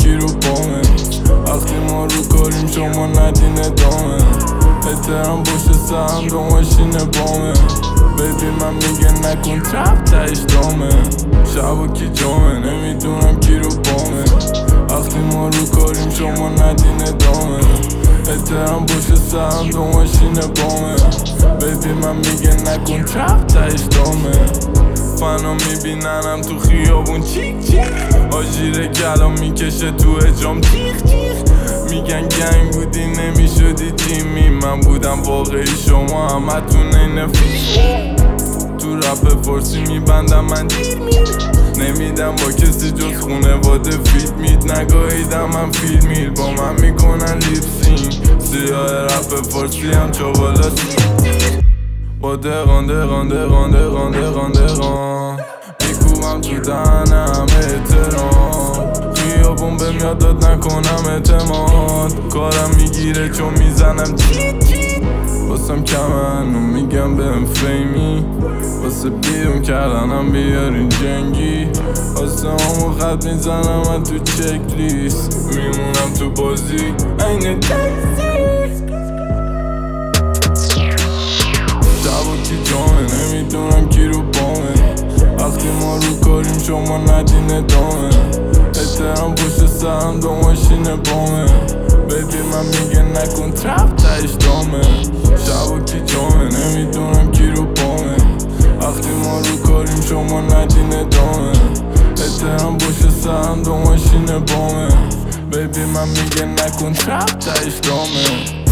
کی رو بامه. وقتی ما رو کاریم شما ندین ادامه. احترام پشت سرم دو ماشین بامه. بیبی من میگه نکن ترپ تهش دامه. شب و کی جامه نمیدونم کی رو بامه. وقتی ما رو کاریم شما ندین ادامه. احترام پشت سرم دو ماشین بامه. بیبی من میگه نکن ترپ تهش دامه. فنا میبیننم تو خیابون چیک چیک. آژیر کلام میکشه تو اجام تیخ تیخ. میگن گنگ بودی نمیشدی تیمی. من بودم واقعی شما همتون این فیلم. تو رپ فارسی میبندم من دیر میر. نمیدم با کسی جز خونواده فیلم مید. نگاهیدم من فیلم میر با من میکنن لیپسینگ. سیاه رپ فارسی هم چاوالا با دقان دقان دقان دقان دقان دقان میکوبم تو دهنم احترام. خیابون بهم یاد داد نکنم اعتماد. کارم میگیره چون میزنم چیت چیت. واسم کمن و میگم بهم فیمی. واسه بیرون کردنم بیارین جنگی. واسه همو خط میزنم من تو چک لیست. میمونم تو بازی این نمیدونم کی رو بامه. وقتی ما رو کاریم شما ندین ادامه. احترام پشت سرم دو ماشین بامه. بیبی من میگه نکن ترپ تهش دامه. شب و کی جامه نمیدونم کی رو بامه. وقتی ما رو کاریم شما ندین ادامه. احترام پشت سرم دو ماشین بامه. بیبی من میگه نکن ترپ تهش دامه.